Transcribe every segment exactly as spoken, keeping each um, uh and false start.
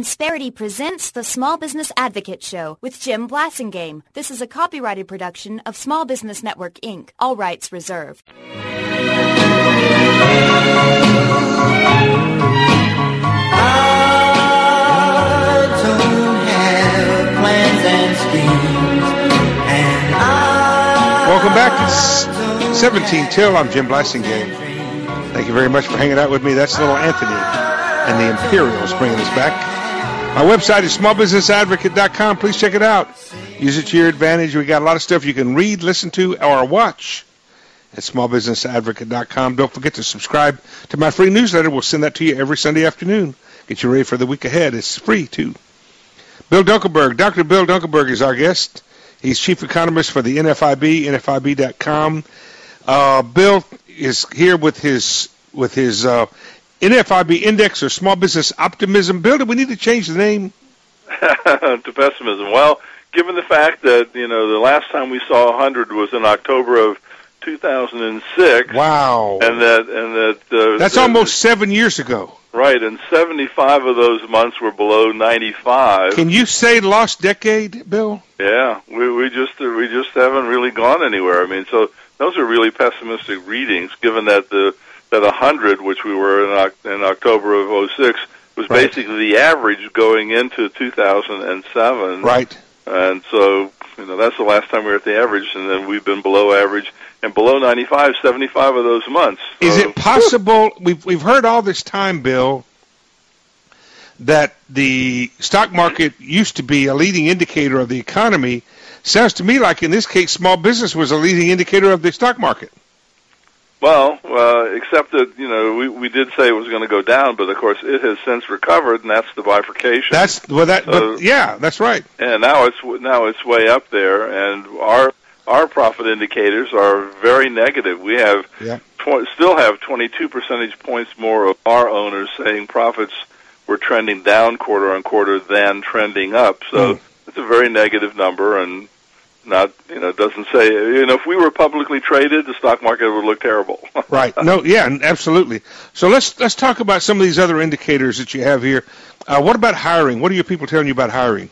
Insperity presents the Small Business Advocate Show with Jim Blasingame. This is a copyrighted production of Small Business Network, Incorporated. All rights reserved. Welcome back. It's seventeen till. I'm Jim Blasingame. Thank you very much for hanging out with me. That's little Anthony and the Imperials bringing us back. My website is small business advocate dot com. Please check it out. Use it to your advantage. We got a lot of stuff you can read, listen to, or watch at small business advocate dot com. Don't forget to subscribe to my free newsletter. We'll send that to you every Sunday afternoon. Get you ready for the week ahead. It's free, too. Bill Dunkelberg. Doctor Bill Dunkelberg is our guest. He's chief economist for the N F I B, N F I B dot com. Uh, Bill is here with his with his uh, N F I B Index, or Small Business Optimism. Bill, do we need to change the name? To pessimism. Well, given the fact that, you know, the last time we saw one hundred was in October of two thousand six. Wow. And that, and that, uh, That's the, almost seven years ago. Right, and seventy-five of those months were below ninety-five. Can you say lost decade, Bill? Yeah, we we just we just haven't really gone anywhere. I mean, so those are really pessimistic readings, given that the that one hundred, which we were in, in October of oh six, was Right. basically the average going into two thousand seven. Right. And so, you know, that's the last time we were at the average, and then we've been below average and below ninety-five, seventy-five of those months. So, is it possible, we've, we've heard all this time, Bill, that the stock market used to be a leading indicator of the economy? Sounds to me like in this case, small business was a leading indicator of the stock market. Well, uh, except that, you know, we, we did say it was going to go down, but of course it has since recovered, and that's the bifurcation. That's, well, that, So- but yeah, that's right. And now it's now it's way up there, and our our profit indicators are very negative. We have Yeah. tw- still have twenty-two percentage points more of our owners saying profits were trending down quarter on quarter than trending up. So Mm. it's a very negative number, and not, you know, doesn't say, you know, if we were publicly traded, the stock market would look terrible. Right. No, yeah, absolutely. So let's let's talk about some of these other indicators that you have here. Uh, what about hiring? What are your people telling you about hiring?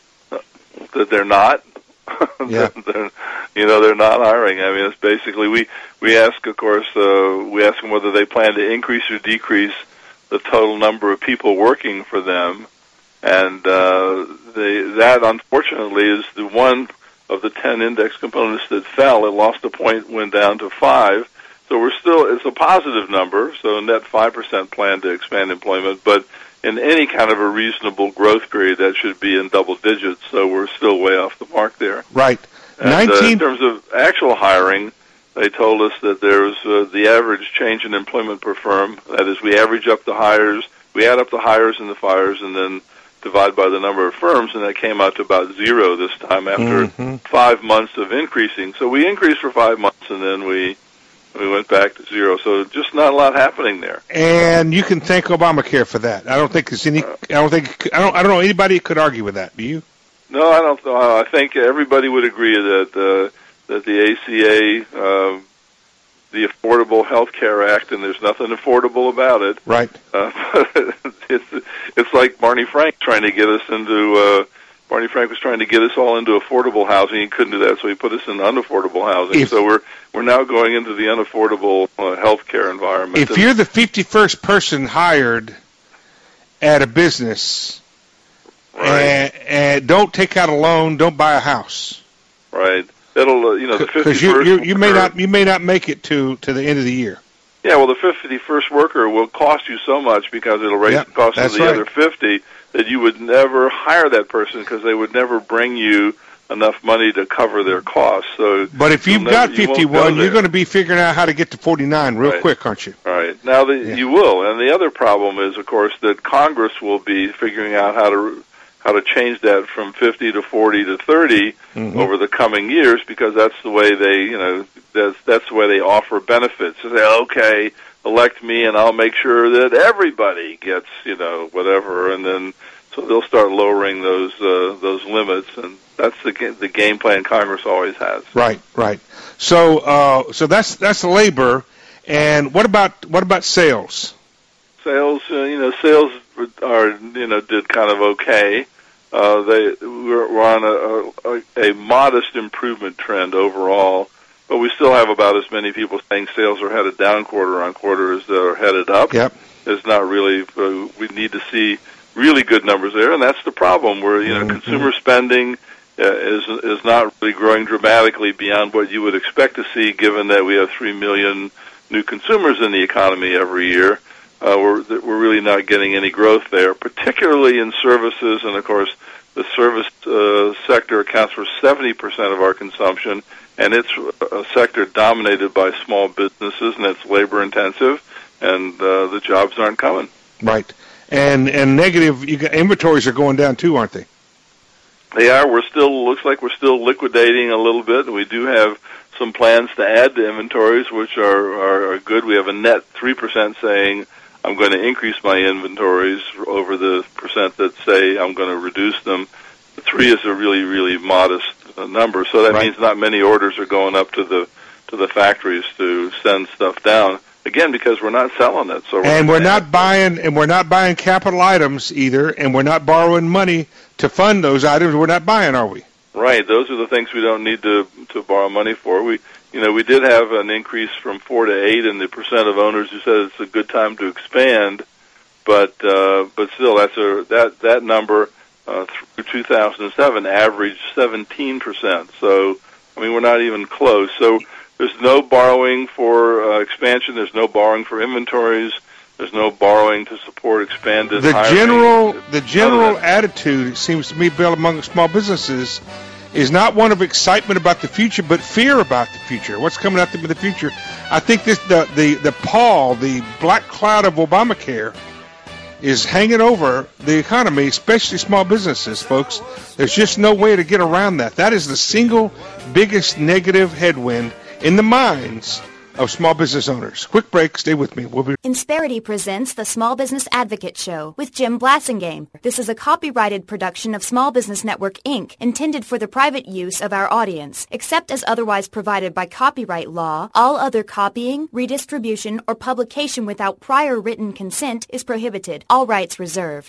That they're not. Yeah. they're, you know, they're not hiring. I mean, it's basically, we, we ask, of course, uh, we ask them whether they plan to increase or decrease the total number of people working for them. And uh, they, that, unfortunately, is the one of the ten index components that fell. It lost a point, went down to five. So we're still, it's a positive number, so net five percent plan to expand employment, but in any kind of a reasonable growth period, that should be in double digits, so we're still way off the mark there. Right. And, nineteen uh, in terms of actual hiring, they told us that there's uh, the average change in employment per firm. That is, we average up the hires, we add up the hires and the fires, and then divide by the number of firms, and that came out to about zero this time after mm-hmm. five months of increasing. So we increased for five months, and then we we went back to zero. So just not a lot happening there. And you can thank Obamacare for that. I don't think there's any. I don't think. I don't. I don't know anybody who could argue with that. Do you? No, I don't. Uh, I think everybody would agree that uh, that the A C A, uh, the Affordable Health Care Act, and there's nothing affordable about it. Right. Uh, it's it's like Barney Frank trying to get us into. Uh, Barney Frank was trying to get us all into affordable housing. He couldn't do that, so he put us in unaffordable housing. If, so we're we're now going into the unaffordable uh, health care environment. If you're the fifty-first person hired at a business, right. and, and don't take out a loan, don't buy a house, right, that'll uh, you know the because fifty-first you, you you may worker, not you may not make it to to the end of the year. Yeah, well, the fifty-first worker will cost you so much because it'll raise Yep, the cost of that's the right. other fifty that you would never hire that person because they would never bring you enough money to cover their costs. So, But if you've you'll got never- you won't fifty-one, go you're there. going to be figuring out how to get to forty-nine real Right. quick, aren't you? All right. Now, the, Yeah. you will. And the other problem is, of course, that Congress will be figuring out how to how to change that from fifty to forty to thirty Mm-hmm. over the coming years because that's the way they, you know, that's, that's the way they offer benefits. So they say, okay, elect me and I'll make sure that everybody gets, you know, whatever. And then so they'll start lowering those uh, those limits. And that's the ga- the game plan Congress always has. Right, right. So, uh, so that's that's labor. And what about what about sales? Sales, uh, you know, sales are you know did kind of okay. Uh, they we're, we're on a, a, a modest improvement trend overall, but we still have about as many people saying sales are headed down quarter on quarter as they're headed up. Yep. It's not really. Uh, we need to see really good numbers there, and that's the problem. Where you know mm-hmm. consumer spending uh, is is not really growing dramatically beyond what you would expect to see, given that we have three million new consumers in the economy every year. Uh, we're we're really not getting any growth there, particularly in services, and of course, the service uh, sector accounts for seventy percent of our consumption, and it's a sector dominated by small businesses, and it's labor intensive, and uh, the jobs aren't coming. Right, and and negative you got, inventories are going down too, aren't they? They are. We're still looks like we're still liquidating a little bit, and we do have some plans to add to inventories, which are are, are good. We have a net three percent saying I'm going to increase my inventories over the percent that say I'm going to reduce them. The three is a really, really modest uh, number, so that right. means not many orders are going up to the to the factories to send stuff down. Again, because we're not selling it, so we're and we're not it. buying and we're not buying capital items either, and we're not borrowing money to fund those items. We're not buying, are we? Right. Those are the things we don't need to to borrow money for. We. You know, we did have an increase from four to eight in the percent of owners who said it's a good time to expand, but uh, but still, that's a that that number uh, through two thousand seven averaged seventeen percent. So, I mean, we're not even close. So, there's no borrowing for uh, expansion. There's no borrowing for inventories. There's no borrowing to support expanded the hiring. general the general attitude, it seems to me, Bill, among small businesses, is not one of excitement about the future, but fear about the future. What's coming at them in the future? I think this the, the, the pall, the black cloud of Obamacare is hanging over the economy, especially small businesses, folks. There's just no way to get around that. That is the single biggest negative headwind in the minds of small business owners. Quick break. Stay with me. We'll be Insperity presents the Small Business Advocate Show with Jim Blassingame. This is a copyrighted production of Small Business Network, Incorporated, intended for the private use of our audience. Except as otherwise provided by copyright law, all other copying, redistribution, or publication without prior written consent is prohibited. All rights reserved.